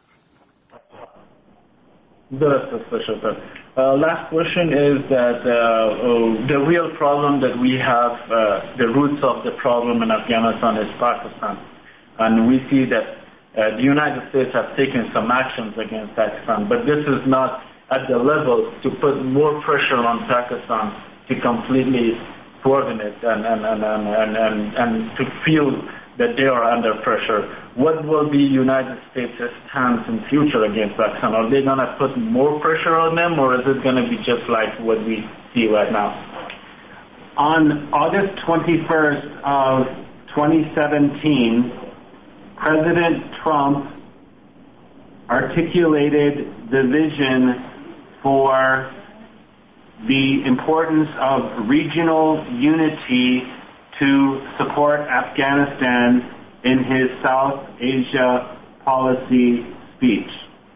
Uh, last question is that uh, uh, the real problem that we have, uh, the roots of the problem in Afghanistan is Pakistan. And we see that uh, the United States have taken some actions against Pakistan, but this is not at the level to put more pressure on Pakistan to completely coordinate and, and, and, and, and, and, and to feel that they are under pressure. What will be United States' stance in future against Pakistan? Are they going to put more pressure on them, or is it going to be just like what we see right now? On August twenty-first of twenty seventeen, President Trump articulated the vision for the importance of regional unity to support Afghanistan in his South Asia policy speech.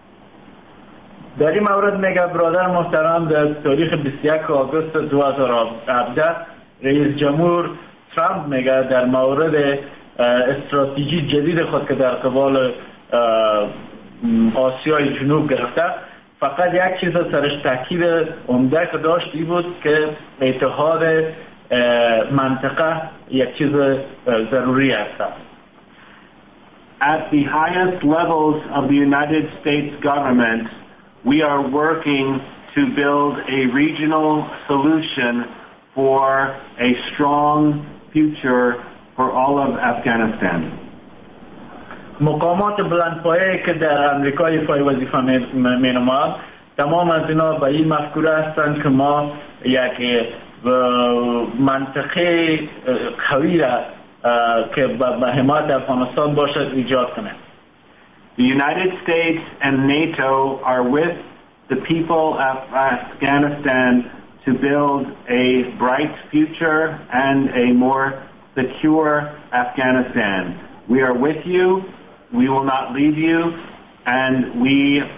در این مورد میگه برادر محترم در تاریخ بیست و یک آگوست دو هزار و هفده رئیس جمهور ترامپ میگه در مورد استراتژی جدید خود که در قبال آسیای جنوب گرفته، فقط یک چیز سرش تاکید عمده که داشتی بود که اتحاد منطقه یک چیز ضروری است. At the highest levels of the United States government, we are working to build a regional solution for a strong future for all of Afghanistan. مقامات بلندپایه‌ای که در امریکا ایفای وظیفه می‌نمایند تمام از اینا به این مفکوره هستند که ما یک منطقه قوی را که به حمایت افغانستان باشد ایجاد کنه. The United States and NATO are with the people of Afghanistan to build a bright future and a more secure Afghanistan. We are with you. We will not leave you, and we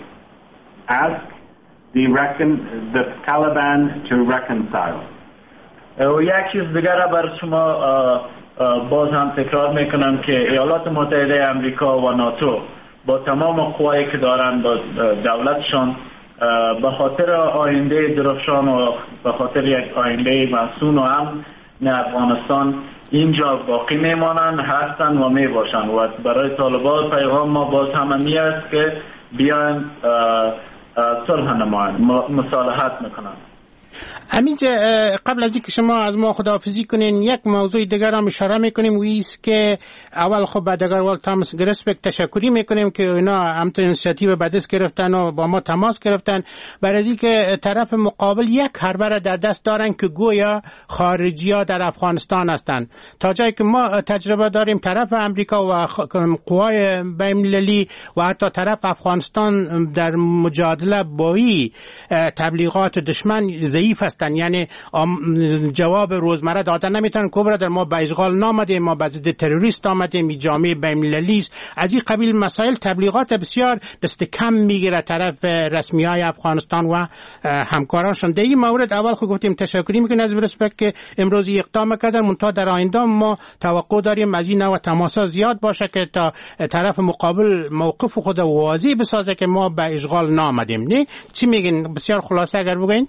ask the, recon- the Taliban to reconcile. و یک چیز دیگر را بر شما باز هم تکرار میکنم که ایالات متحده امریکا و ناتو با تمام قوایی که دارن با دولتشان به خاطر آینده درفشان و به خاطر یک آینده مسئول و امن افغانستان اینجا باقی میمانند، هستند و میباشند. و برای طالبان پیغام ما باز هم می است که بیاین صلح نمایند، مصالحت میکنند. همینجا قبل از اینکه شما از ما خداحافظی کنین یک موضوع دیگر هم اشاره میکنیم و ایست که اول خب به دگروال تامس گرسبک تشکری میکنیم که اینا همتون اینسیاتیو به دست گرفتن و با ما تماس گرفتن برای اینکه طرف مقابل یک حربه را در دست دارن که گویا خارجی ها در افغانستان هستند. تا جایی که ما تجربه داریم طرف امریکا و قوای بین‌المللی و حتی طرف افغانستان در مجادله با تبلیغات دشمن ضعیف هستند، یعنی جواب روزمره دادن نمیتونن. کبرا در ما به اشغال نامدیم، ما به ضد تروریست آمدیم، می جامعه بین‌المللی است. از این قبیل مسائل تبلیغات بسیار دست کم میگیره طرف رسمی های افغانستان و همکارانشون. در این مورد اول خود گفتیم تشکری میکنیم از برسپک که امروز اقدام کردن، منتها در آینده ما توقع داریم از این نوع تماسا زیاد باشه که تا طرف مقابل موقف خود واضح بسازه که ما به اشغال نامدیم. نه چی میگین؟ بسیار خلاصه اگر بگین.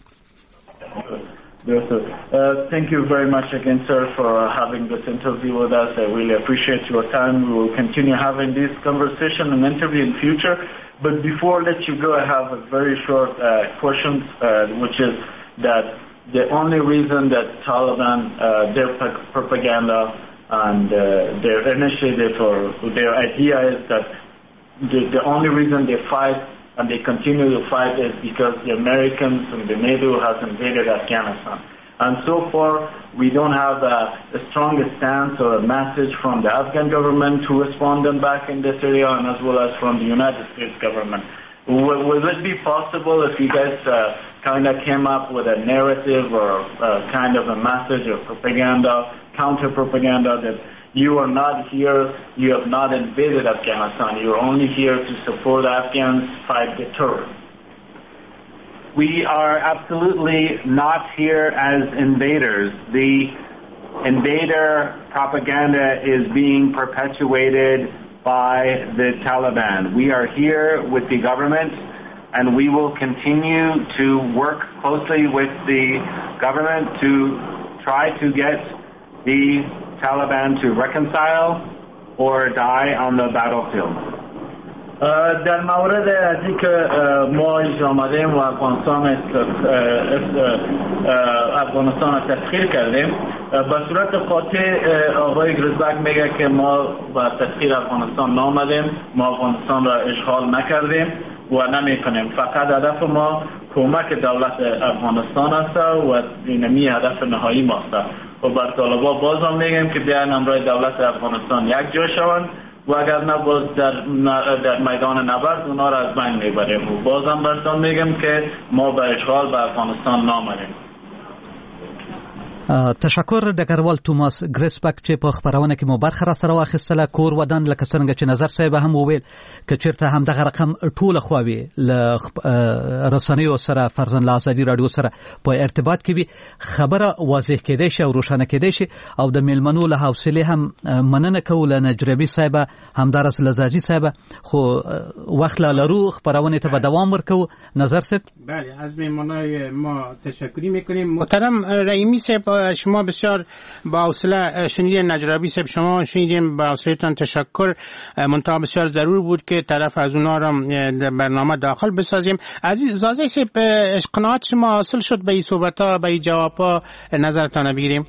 Yes, sir. Uh, thank you very much again, sir, for having this interview with us. I really appreciate your time. We will continue having this conversation and interview in future. But before I let you go, I have a very short uh, question, uh, which is that the only reason that Taliban, uh, their propaganda and uh, their initiative or their idea is that the, the only reason they fight and they continue to fight is because the Americans and the NATO has invaded Afghanistan. And so far, we don't have a, a strong stance or a message from the Afghan government to respond them back in this area, and as well as from the United States government. Will, will it be possible if you guys uh, kind of came up with a narrative or uh, kind of a message or propaganda, counter-propaganda that you are not here, you have not invaded Afghanistan, you're only here to support Afghans fight the terror? We are absolutely not here as invaders. The invader propaganda is being perpetuated by the Taliban. We are here with the government, and we will continue to work closely with the government to try to get the Taliban to reconcile or die on the battlefield. در مورد از اینکه ما اینجا آمدیم و افغانستان افغانستان را تسخیر کردیم، به صورت قاطع آقای گرزبک میگه که ما با تسخیر افغانستان نامدیم، ما افغانستان را اشغال نکردیم و نمیکنیم. فقط هدف ما کمک دولت افغانستان است و اینمی هدف نهایی ماست. و بر طالبان باز هم میگیم که بیان امروز دولت افغانستان یک جا شوند و اگر نه باز در, در میدان نبرد اونا را از بین میبریم. و باز هم براتون میگم که ما به اشغال به افغانستان نامدیم. تشکر ډګروال توماس ګریسبک چې په خبرونه کې مو برخه را سره واخیستله. کور ودان لکه څنګه چې نظر صاحب هم وویل که چیرته هم دغه رقم ټوله خواوي ل رسنیو سره فرزند آزادي رادیو سره په ارتباط کې وي خبره واضح کېدای شي او روښانه کېدای شي او د میلمنو له حوصله هم مننه کوله نجربي صاحب همدارس لزاجي صاحب خو وقت لرو خبرونه ته به دوام ورکو. نظر صاحب بله از میهمانای ما تشکری میکنیم. محترم رحیمی صاحب شما بسیار با حوصله شنیدین، نجربی صاحب شما شنیدین، با حوصله‌تان تشکر. منتها بسیار ضرور بود که طرف از اونها را در برنامه داخل بسازیم. عزیز زازه صاحب قناعت شما حاصل شد به این صحبت‌ها به این جواب‌ها نظرتان بگیریم؟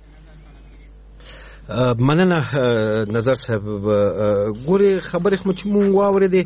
مننه نظر صاحب. ګوري خبرې خو چې مونږ واورېدې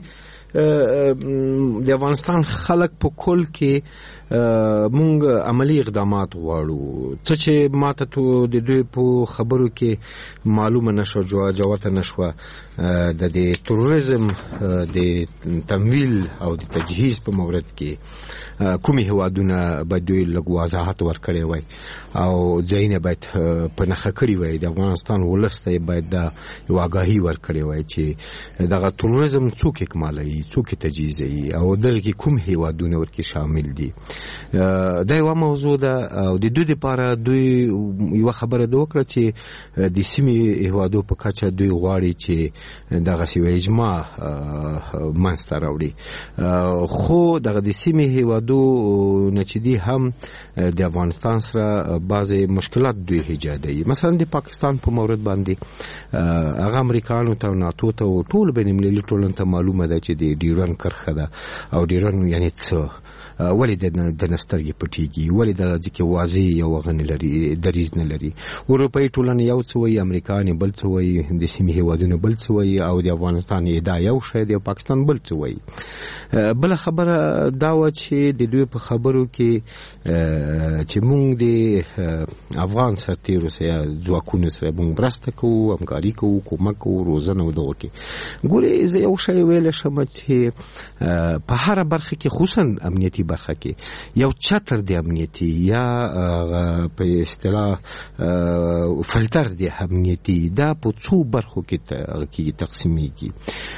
د افغانستان خلک په کل کې مونږ عملی اقدامات غواړو. څه چې ماته تو د دوی په خبرو کې معلومه نشو جوته نشوه د دې تروریزم د تمویل او د تجهیز په مورد کې کومې هوادونه به دوی لږ وضاحت ورکړی وای او ځایونه باید په نښه کړي وای. د افغانستان ولس ته باید دا یو آګاهي ورکړی وای چې دغه تروریزم څوک اکمالوي، څوک تجهیزوي او دغه کې کوم هوادونه ورکې شامل دي. دا یوه موضوع ده او د دوی دپاره دوی یوه خبره ده وکړه چې د سیمې هیوادو په کچه دوی غواړي چې دغسې یوه اجماع منځته راوړي. خو دغه د سیمې هیوادو نه چې دي هم د افغانستان سره بعضې مشکلات دوی ایجادوي. مثلا د پاکستان په مورد باندې هغه امریکایانو ته او ناتو ته او ټول بین المللي ټولنې ته معلومه ده چې د ډیورن کرښه ده او ډیورن یعنې څه ولې د نسترګې پټېږي، ولې د ځکه واضح یو هغه نه لري، دریځ نه لري. اروپایي ټولنه یو څه وایي، امریکایان بل څه وایي، د سیمې هیوادونه بل څه وایي او د افغانستان ادعا یو شی دی او پاکستان بل څه وایي. بله خبره دا وه چې د دوی په خبرو کې چې مونږ د افغان سرتیرو سره ځواکونو سره مونږ مرسته کوو، همکاري کوو، کومک کوو، روزنه او دغه کې. ګورې زه یو شی ویلی شم چې په هره برخه کې خصوصا امنیتي برخه کې یو چتر د امنیتي یا په اصطلاح فلتر د امنیتي دا په څو برخو کې تقسیمیږي.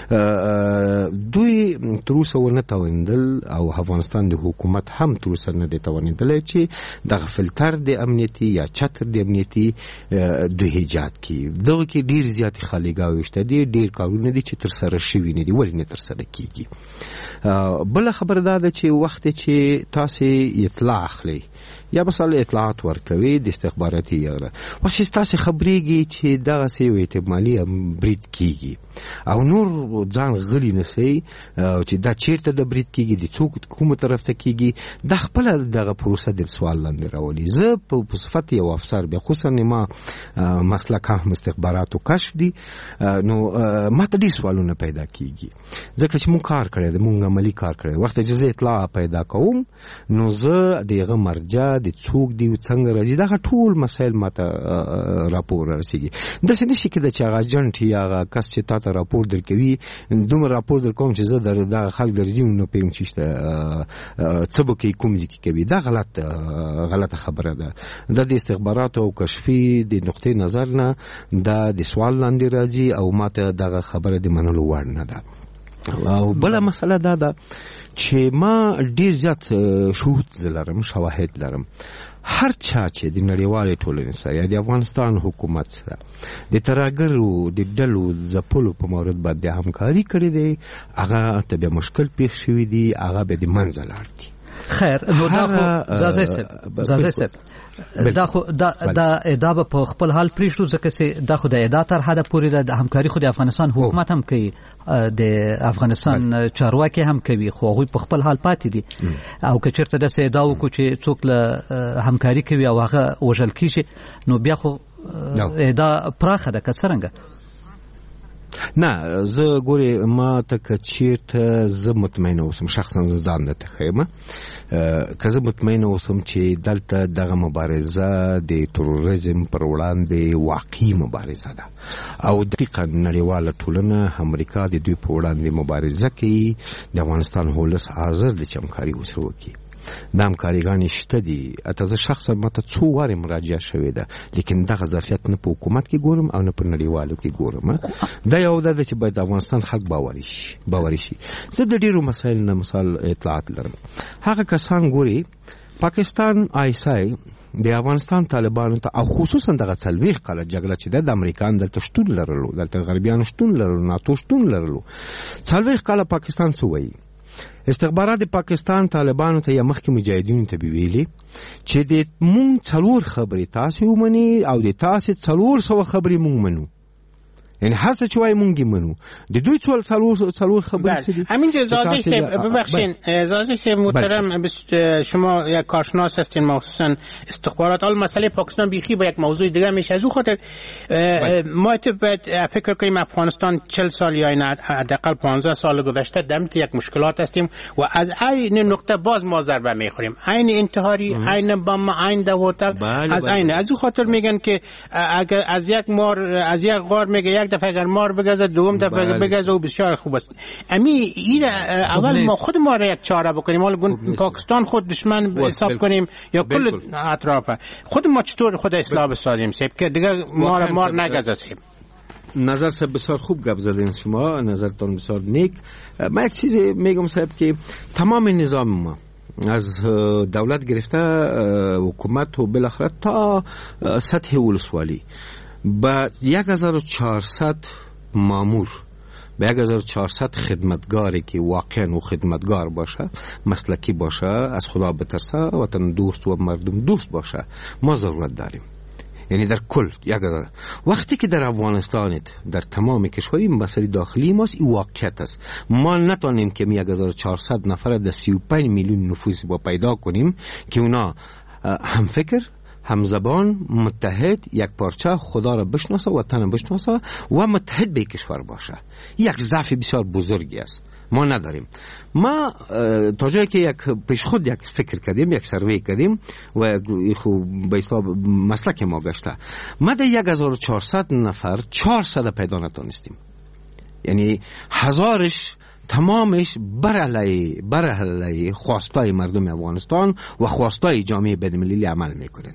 دوی تر اوسه ونه توانېدل او افغانستان د حکومت هم تر اوسه نه دی توانېدلی چې دغه فلتر د امنیتي یا چتر د امنیتي دوی ایجاد کړي. دغه کې ډېر زیاتې خالیګاوې شته دي، ډېر کارونه دي چې ترسره شوي نه دي. ولې نه ترسره کېږي؟ بله خبره دا ده چې وخت چې تاسې اطلاع اخلئ یا مثلا اطلاعات ورکوي د استخباراتي یاره وخت چې تاسې خبرېږي چې دغسې یو احتمالي برید کېږي او نور ځان غلي نسئ چې دا چیرته د برید کېږي، د څوک کومه طرف ته کېږي، دا خپله دغه پروسه د سوال لاندې راولي. زه په صفت یو افسر بیا خصوصا ما مسلک هم استخباراتو کشف دي نو ما ته ډېر سوالونه پیدا کېږي ځکه چې مونږ کار کړی دی، مونږ عملي کار کړی. وخت چې زه اطلاع پیدا کوم نو زه د هغه مرجع د څوک دی څنګه راځي دغه ټول مسایل ماته راپور رسېږي. داسې نشي کېدای چې هغه اجنټ یا هغه کس چې تا ته راپور درکوي دومره راپور در کوم چې زه در دغه خلک درځي نو پوهیم چې څه به کوي، کوم ځای کې کوي. دا غلط غلطه خبره ده. دا د استخباراتو او کشفي د نقطې نظر نه دا د سوال لاندې راځي او ماته دغه خبره د منلو وړ نه ده. او بله مسله دا ده چې ما ډیر زیات شهود لرم، شواهد لرم. هر چا چې د نړیوالې ټولنې سره یا د افغانستان حکومت سره د ترهګرو د ډلو ځپلو په مورد باندې همکاري کړې دی، هغه ته بیا مشکل پیښ شوي دي، هغه بیا د منځه لاړ دي. خیر نو دا خو زازی صاحب زازی صاحب دا خو دا دا ادعا په خپل حال پریښو ځکه چې دا خو د ادعا تر حده پورې د همکاري خو د افغانستان حکومت هم کوي، د افغانستان چارواکي هم کوي، خو هغوی په خپل حال پاتې دي. او که چېرته داسې ادعا وکړو چې څوک له همکاري کوي او هغه وژل کېږي نو بیا خو ادعا پراخه ده که څرنګه؟ نه زه ګورې ما ته که چېرته زه مطمئنه اوسم، شخصا زه ځان درته ښیم که زه مطمئنه اوسم چې دلته دغه مبارزه د تروریزم پر وړاندې واقعي مبارزه ده او دقیقا نړیواله ټولنه امریکا د دوی په وړاندې مبارزه کوي، د افغانستان ولس حاضر دی چې همکاري ورسره وکړي. د همکاریګانې شته دي. اته زه شخصا ماته څو وارې مراجعه شوې ده، لیکن دغه ظرفیت نه په حکومت کې ګورم او نه په نړیوالو کې ګورم. دا یو ده چې باید د افغانستان خلک باوري شي باوري شي زه د ډیرو مسایل نه مثال اطلاعات لرم. هغه کسان ګوري پاکستان آیسای د افغانستان طالبانو ته او خصوصا دغه څلوېښت کاله جګړه چې د امریکا دلته شتون لرلو، دلته غربیانو شتون لرلو، ناتو شتون لرلو، څلوېښت کاله پاکستان څه وایي؟ استخبارات د پاکستان طالبانو ته یا مخکې مجاهدینو ته ویلي چې د مونږ څلور خبرې تاسې ومني او د تاسې څلور سوه خبرې مونږ منو، یعنی هر څه چې وایي مونږ منو. د دوی څلور څلور څلور خبرې څه دي؟ همین اجازه صاحب ببخشید، اجازه صاحب محترم، شما یک کارشناس هستین مخصوصا استخبارات. حال مسئله پاکستان بیخی با یک موضوع دیگه میشه. از اون خاطر ما باید فکر کنیم افغانستان چهل سال یا حداقل پانزده سال گذشته در یک مشکلات هستیم و از این نقطه باز ما ضربه میخوریم، عین انتحاری، عین بم، عین دوتا، از عین. از اون خاطر میگن که اگر از یک مار از یک غار میگه یک دفعه اگر مار بگزه، دوم دفعه بگزه و بسیار خوب است. امی این اول ما خود ما را یک چاره بکنیم، حالا پاکستان خود دشمن حساب کنیم یا کل اطراف خود ما چطور خود اصلاح بسازیم سیب که دیگه مار مار نگزه سیب. نظر صاحب بسیار خوب گپ زدین شما، نظرتون بسیار نیک. من یک چیزی میگم صاحب که تمام نظام ما از دولت گرفته حکومت و بالاخره تا سطح ولسوالی با یک هزار و چهارصد مامور، به یک هزار و چهارصد خدمتگاری که واقعا و خدمتگار باشه، مسلکی باشه، از خدا بترسه، وطن دوست و مردم دوست باشه، ما ضرورت داریم. یعنی در کل یک هزار. وقتی که در افغانستان در تمام کشوری مسئله داخلی ماست، این واقعیت است. ما نتونیم که یک هزار و چهارصد نفر در سی و پنج میلیون نفوس با پیدا کنیم که اونا هم فکر، هم زبان، متحد، یک پارچه، خدا را بشناسه، وطن بشناسه و متحد به کشور باشه. یک ضعف بسیار بزرگی است، ما نداریم. ما تا جایی که یک پیش خود یک فکر کردیم، یک سروی کردیم و خو به اصطلاح مسلک ما گشته، ما در یک هزار و چهارصد نفر چهارصد پیدا نتونستیم، یعنی هزارش تمامش بر علیه بر علیه خواستای مردم افغانستان و خواستای جامعه بین‌المللی عمل میکنن.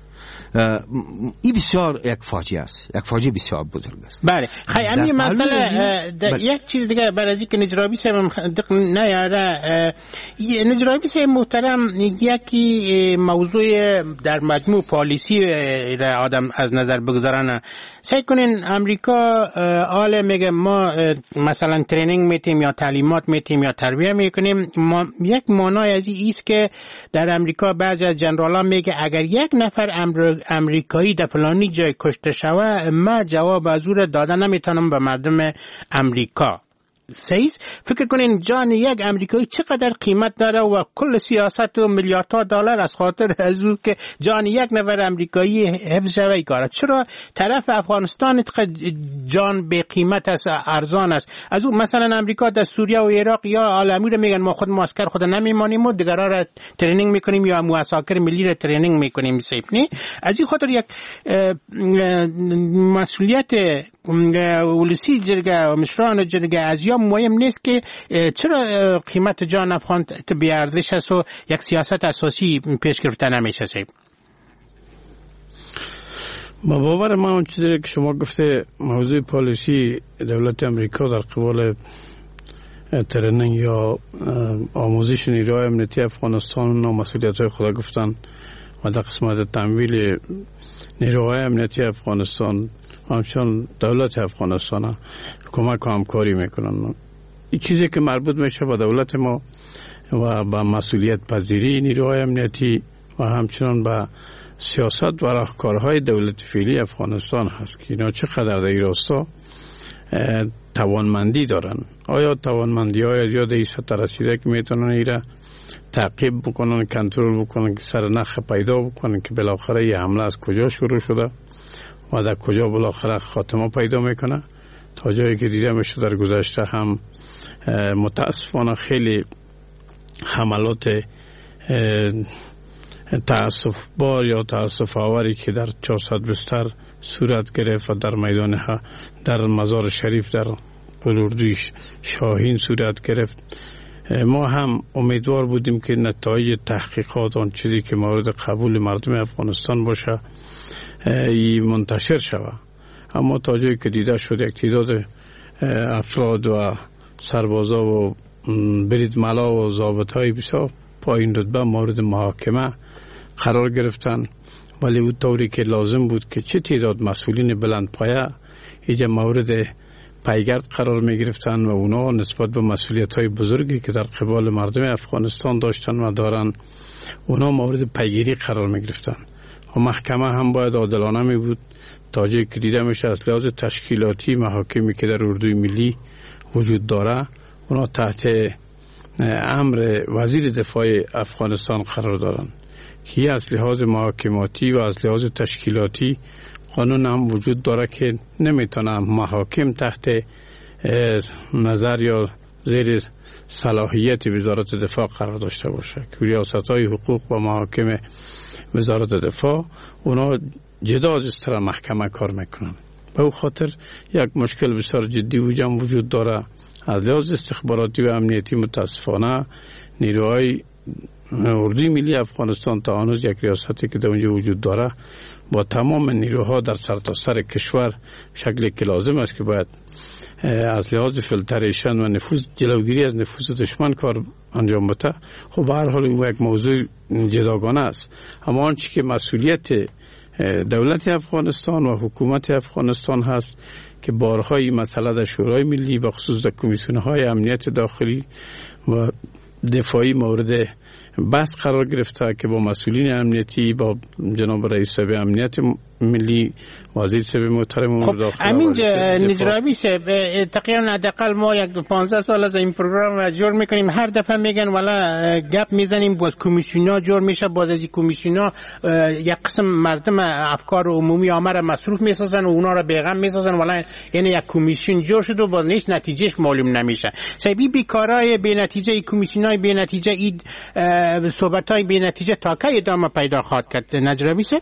این بسیار یک فاجعه است، یک فاجعه بسیار بزرگ است. بله خیلی همین مسئله یک چیز دیگه برای اینکه نجرابی صاحب دقیق نیاره، نجرابی صاحب محترم یکی موضوع در مجموع پالیسی را آدم از نظر بگذارن. سعی کنین امریکا آل میگه ما مثلا ترینینگ میتیم یا تعلیمات میتیم یا تربیه میکنیم، ما یک معنای از این است که در امریکا بعضی از جنرالان میگه اگر یک نفر امر امریکایی در فلانی جای کشته شوه، ما جواب از او را داده نمیتونم به مردم امریکا. صحیح فکر کنین جان یک امریکایی چقدر قیمت داره و کل سیاست و میلیاردها دلار از خاطر از او که جان یک نفر امریکایی حفظ شوه کاره. چرا طرف افغانستان جان به قیمت است، ارزان است؟ از او مثلا امریکا در سوریه و عراق یا عالمی رو میگن ما خود ماسکر خود نمیمانیم و دیگرها را ترینینگ میکنیم یا موساکر ملی را ترینینگ میکنیم. سیف نی از این خاطر یک مسئولیت ولسی جرگه و مشران جرگه از یا مهم نیست که چرا قیمت جان افغان بی ارزش است و یک سیاست اساسی پیش گرفته نمیشه. سیب با باور ما اون چیزی که شما گفته موضوع پالیسی دولت امریکا در قبال ترینینگ یا آموزش نیروهای امنیتی افغانستان و مسئولیت‌های خود گفتن و در قسمت تمویل نیروهای امنیتی افغانستان همچنان دولت افغانستان کمک و همکاری میکنن. این چیزی که مربوط میشه با دولت ما و با مسئولیت پذیری نیروهای امنیتی و همچنان با سیاست و راهکارهای دولت فعلی افغانستان هست که اینا چقدر در این راستا توانمندی دارن. آیا توانمندی های از یاد این سطح رسیده که میتونن ایره تعقیب بکنن، کنترل بکنن که سر نخ پیدا بکنن که بالاخره یه حمله از کجا شروع شده و در کجا بالاخره خاتمه پیدا میکنه. تا جایی که دیده میشه در گذشته هم متاسفانه خیلی حملات تأسف بار یا تأسف آوری که در چهارصد بستر صورت گرفت و در میدان ها در مزار شریف در بلوردوی شاهین صورت گرفت، ما هم امیدوار بودیم که نتایج تحقیقات آن چیزی که مورد قبول مردم افغانستان باشه منتشر شود، اما تا جایی که دیده شد یک تعداد افراد و سربازا و بریدملا و ضابطهای بسیار پایین رتبه مورد محاکمه قرار گرفتن، ولی او طوری که لازم بود که چه تعداد مسئولین بلند پایه اینجا مورد پیگرد قرار می گرفتن و اونا نسبت به مسئولیت های بزرگی که در قبال مردم افغانستان داشتن و دارن اونا مورد پیگیری قرار می گرفتن و محکمه هم باید عادلانه می بود تا جایی که دیده میشه از لحاظ تشکیلاتی محاکمی که در اردوی ملی وجود داره اونا تحت امر وزیر دفاع افغانستان قرار دارن که از لحاظ محاکماتی و از لحاظ تشکیلاتی قانون هم وجود داره که نمیتونه محاکم تحت نظر یا زیر صلاحیت وزارت دفاع قرار داشته باشه که ریاست‌های حقوق و محاکم وزارت دفاع اونا جدا از استرا محکمه کار میکنن. به او خاطر یک مشکل بسیار جدی وجود داره. از لحاظ استخباراتی و امنیتی متاسفانه نیروهای اردوی ملی افغانستان تا هنوز یک ریاستی که در اونجا وجود داره با تمام نیروها در سرتاسر کشور شکلی که لازم است که باید از لحاظ فیلتریشن و نفوذ جلوگیری از نفوذ دشمن کار انجام بده. خب به هر حال این یک موضوع جداگانه است، اما آنچه که مسئولیت دولت افغانستان و حکومت افغانستان هست که بارها این مسئله در شورای ملی به خصوص در کمیسیون‌های امنیت داخلی و دفاعی مورد بحث قرار گرفته که با مسئولین امنیتی با جناب رئیس شعبه امنیت ملی وزیر شعبه محترم امور داخلی امین نجرابی صاحب تقریبا حداقل ما یک پانزده سال از این پروگرام جور میکنیم، هر دفعه میگن والا گپ میزنیم باز کمیسیونا جور میشه، باز از این کمیسیونا یک قسم مردم افکار عمومی عامه مصروف میسازن و اونا را بیغم میسازن، والا یعنی یک کمیسیون جور شد و باز هیچ نتیجهش معلوم نمیشه. سبی بیکارای بی نتیجه کمیسیونای بی نتیجه این صحبتای بی نتیجه تا کی ادامه پیدا خواهد کرد نجرابی صاحب؟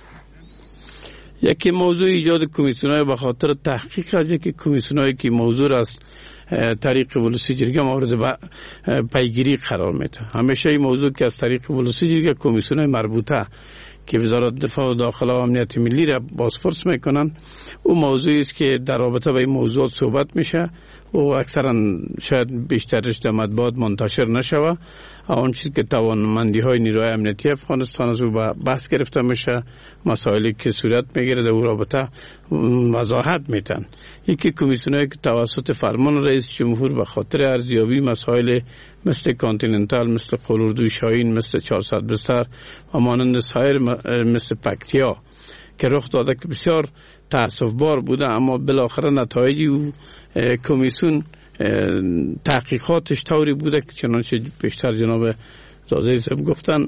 یکی موضوع ایجاد کمیسیون‌های به خاطر تحقیق از یکی کمیسیون‌هایی که موضوع است طریق ولسی جرگه مورد پیگیری قرار میده. همیشه این موضوع که از طریق ولسی جرگه کمیسیون‌های مربوطه که وزارت دفاع و داخله و امنیت ملی را بازپرس میکنن، او موضوعی است که در رابطه با این موضوعات صحبت میشه و اکثرا شاید بیشترش در مطبوعات منتشر نشوه. اون چیزی که توانمندی های نیروهای امنیتی افغانستان از او بحث گرفته میشه، مسائلی که صورت میگیره در او رابطه وضاحت میتن. یکی کمیسیونایی که توسط فرمان رئیس جمهور به خاطر ارزیابی مسائل مثل کانتیننتال، مثل قلوردوی شاهین، مثل چهارصد بستر و مانند سایر مثل پکتیا که رخ داده که بسیار تأسف بار بوده، اما بالاخره نتایج او کمیسیون تحقیقاتش طوری بوده که چنانچه بیشتر جناب زازه صاحب گفتن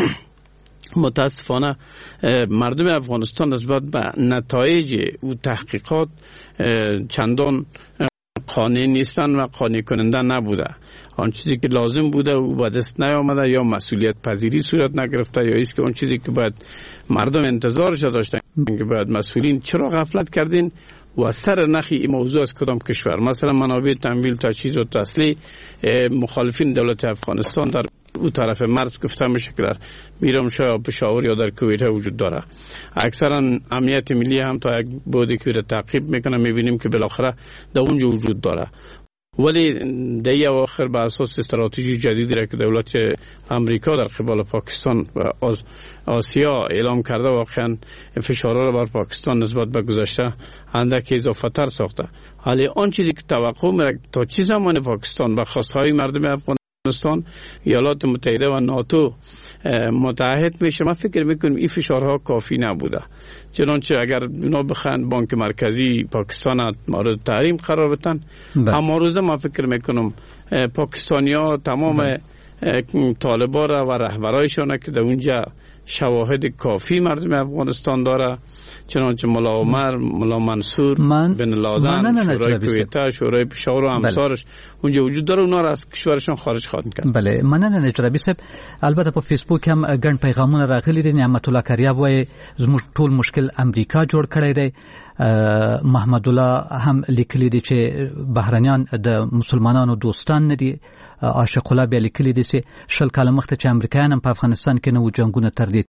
متاسفانه مردم افغانستان نسبت به نتایج او تحقیقات چندان قانع نیستن و قانع کننده نبوده. آن چیزی که لازم بوده او به دست نیامده، یا مسئولیت پذیری صورت نگرفته، یا ایست که آن چیزی که باید مردم انتظارش داشتن که باید مسئولین چرا غفلت کردین و از سر نخی این موضوع از کدام کشور، مثلا منابع تمویل، تجهیز و تسلیح مخالفین دولت افغانستان در او طرف مرز گفته میشه که در میرامشاه یا پشاور یا در کویت وجود داره. اکثرا امنیت ملی هم تا یک بودی که تعقیب میکنه میبینیم که بالاخره در اونجا وجود داره. ولی در این اواخر به اساس استراتژی جدیدی را که دولت امریکا در قبال پاکستان و آسیا اعلام کرده، واقعا فشارها را بر پاکستان نسبت به گذشته اندک اضافه تر ساخته. ولی آن چیزی که توقع میره تا چه زمان پاکستان به خواستهای مردم افغانستان ایالات متحده و ناتو متحد میشه، من فکر میکنم این فشارها کافی نبوده. چنانچه اگر اونا بخواهند بانک مرکزی پاکستان مورد تحریم قرار بدن، اما روزه من فکر میکنم پاکستانی ها تمام طالبان و رهبرایشان که در اونجا شواهد کافی مردم افغانستان داره، چنانچه ملا عمر، ملا منصور، بن لادن، شورای کویت، شورای پشاور و امثالش اونجا وجود داره، اونا را از کشورشان خارج خواهند کرد. بله، مننه نجرابی صاحب. البته په فیسبوک هم ګڼ پیغامونه راغلي دي. نعمت الله کریاب وایي زموږ ټول مشکل امریکا جوړ کړی دی. محمد الله هم لیکلي دي چې بهرنیان د مسلمانانو دوستان نه دي. عاشق الله بیا لیکلي دي چې شل کاله مخکې چې امریکایان هم په افغانستان کې نو جنگونه تر دې